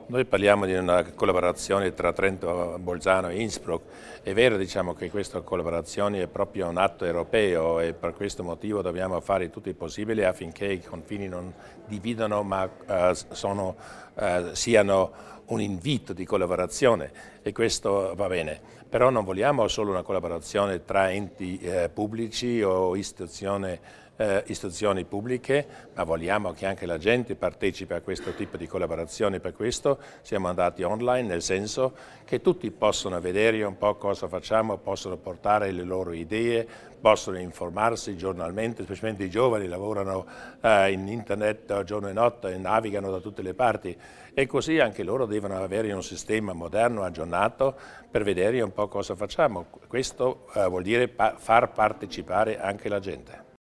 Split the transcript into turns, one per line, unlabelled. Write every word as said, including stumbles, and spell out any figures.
Noi parliamo di una collaborazione tra Trento, Bolzano e Innsbruck. È vero, diciamo, che questa collaborazione è proprio un atto europeo e per questo motivo dobbiamo fare tutto il possibile affinché i confini non dividano ma eh, sono, eh, siano un invito di collaborazione e questo va bene. Però non vogliamo solo una collaborazione tra enti eh, pubblici o istituzioni Eh, istituzioni pubbliche, ma vogliamo che anche la gente partecipi a questo tipo di collaborazione. Per questo siamo andati online, nel senso che tutti possono vedere un po' cosa facciamo, possono portare le loro idee, possono informarsi giornalmente, specialmente i giovani lavorano eh, in internet giorno e notte e navigano da tutte le parti e così anche loro devono avere un sistema moderno, aggiornato per vedere un po' cosa facciamo. Questo eh, vuol dire pa- far partecipare anche la gente.